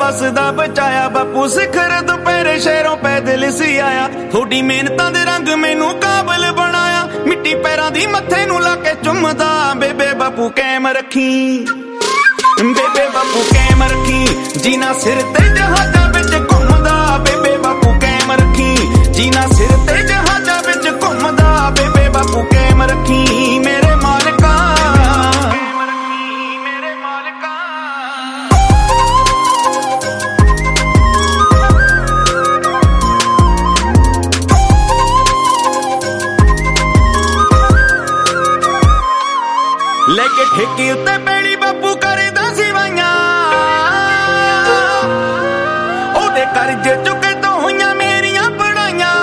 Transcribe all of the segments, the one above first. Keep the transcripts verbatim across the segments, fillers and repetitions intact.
बसदा बचाया बापू सिखर दुपहरे शहरों पैदल सी आया थोड़ी मेहनतां दे रंग मैनू काबल बनाया मिट्टी पैरां दी मत्थे नू ला के चुमदा बेबे बापू कैम रखी बेबे बापू कैम रखी जीना सिर ते जहाजा विच घुमदा बेबे बापू कैम रखी जीना सिर ते जहाजा विच घुमदा बेबे बापू कैम रखी मेरे मालिका लेके ठेके उत्ते पैड़ी बापू करदा सिवाइयां ओदे करजे चुके तो होइयां मेरियां पढ़ाइयां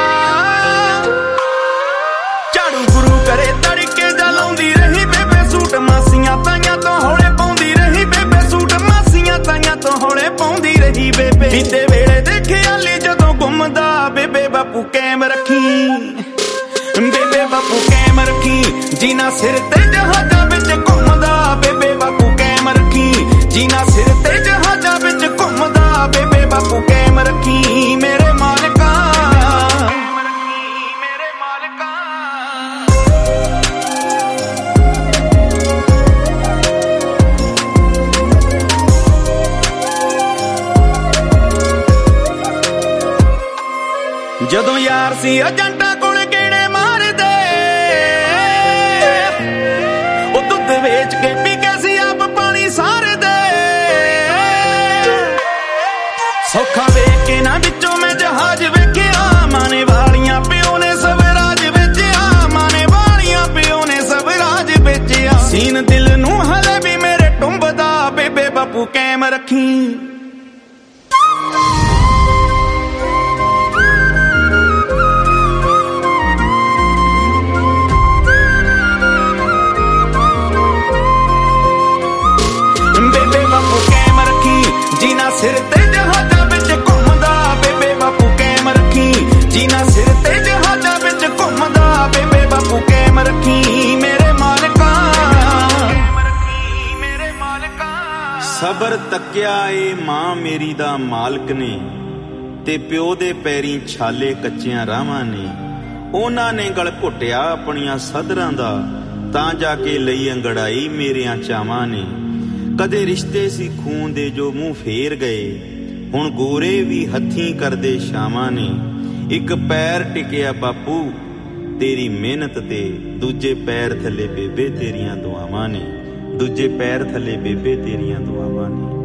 झाड़ू गुरु करे तड़के जा लाउंदी रही बेबे सूट मासियां ताइयां तो हौले पाउंदी रही बेबे सूट मासियां ताइयां तो हौले पाउंदी रही बेबे बीते वेले देखे आले जदों घुमदा बेबे बापू कैम रखी बेबे बापू कैम रखी जीना सिर ते जहाजा विच घुमदा बेबे बापू कैम रखी जीना सिर ते जहाजा विच घुमदा बेबे बापू कैम रखी मेरे मालिका मेरे मालिका जदों यार सी एजेंटा कोल गेड़े मारदे ओ दुध वेच के पी के सी आप पानी सारे दे सौखा वेख के ना विचों मैं जहाज वेखिया माने वालियां प्यो ने सब राज बेचिया माने वालियां प्यो ने सब राज बेचिया सीन दिल नू हले भी मेरे टुंबदा बेबे बापू कैम रखी जीना सिर ते जहाजा विच घुमदा बेबे बापू कैम रखी जीना सिर ते जहाजा विच घुमदा बेबे बापू कैम रखी मेरे मालिका मेरे मालिका सबर तक्या ए मां मेरी दा मालक ने ते प्यो दे पैरीं छाले कच्चियां राहां ने उन्हां ने गल घुटिया अपनियां सदरां दा तां जाके लई अंगड़ाई मेरियां चावां ने कदे रिश्ते सी खून दे जो मुंह फेर गए हुण गोरे भी हथीं करदे शामां ने एक पैर टिकिया बापू तेरी मेहनत ते दूजे पैर थले बेबे तेरियां दुआवां ने दूजे पैर थले बेबे तेरियां दुआवां ने।